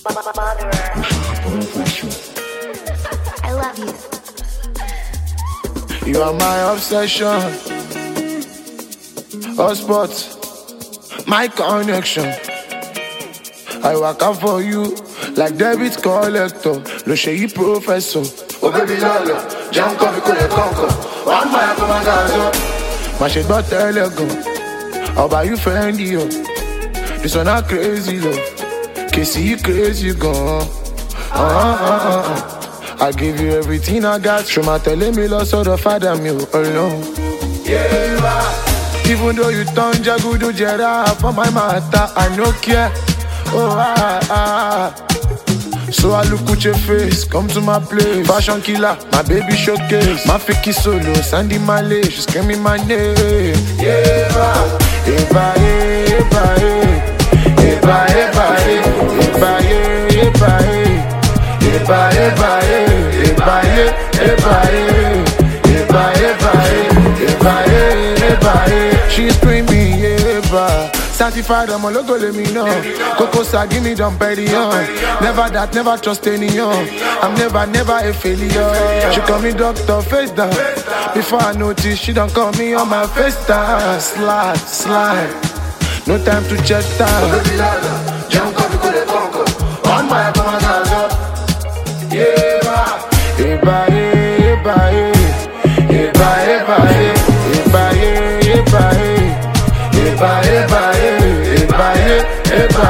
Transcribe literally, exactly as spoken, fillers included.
I love you. You are my obsession. Hotspot, my connection. I work out for you like debit collector. Lo ṣe yí professor. Oh baby lolo, jẹun kọ́ mi kò lè kọ́kọ́. Wọ́n máa yà kó máa ga ọ̀zọ́. Má ṣe gbọ́ tẹ́lẹ̀ gan. Ọba you friendly o. This one not crazy love. Kèsì yí crazy gan. Uh, uh, uh, uh. I give you everything I got. Ṣùgbọ́n tẹ̀lé mi lọ sọ́dọ̀ fada mi ò alone. Yeah, even though you turn jagudu jẹra for my matter, I no care. Oh ah ah. So I look at your face, come to my place. Fashion killer, my baby showcase. My fake solo, Sandy Malay, she screaming my name. Yeah, eba, eba, eba, eba, eba, eba, eba, eba, eba, eba, eba, eba, eba. She's screaming, eba. Certified, I'm a logo, let me know. Coco Sa, give me them petty on. Never that, never trust anyone. I'm never, never a failure. She call me doctor, face down. Before I notice, she don't call me on my face down. Slide, slide. No time to check time. On my yeah, eba, eba, eba, eba, eba, eba, eba, eba, eba, eba, eba,